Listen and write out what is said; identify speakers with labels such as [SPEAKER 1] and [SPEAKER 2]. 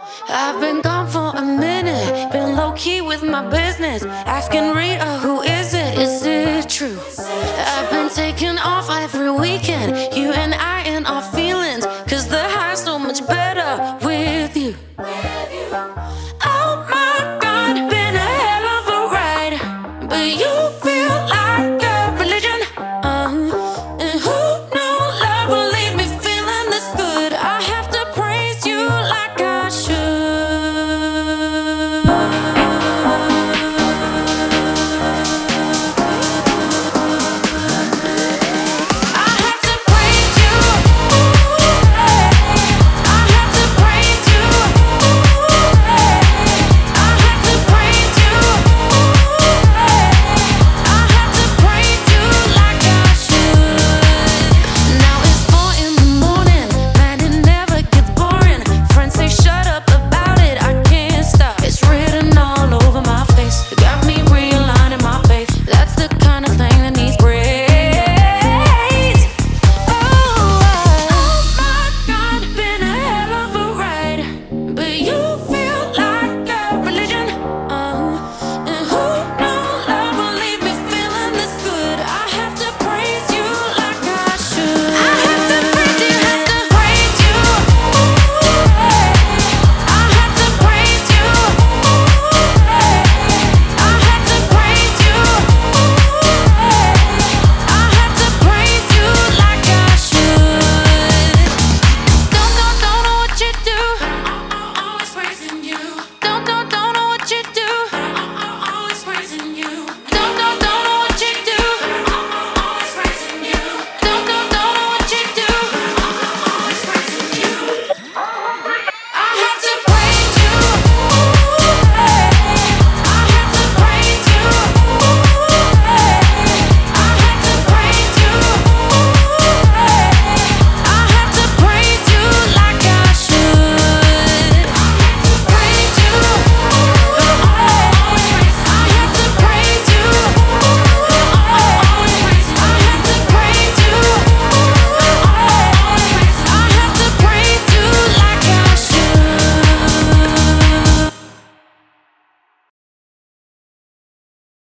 [SPEAKER 1] I've been gone for a minute, been low-key with my business, asking Rita, who is it? Is it true? I've been taking off every weekend, you and I in our feelings, cause the high's so much better.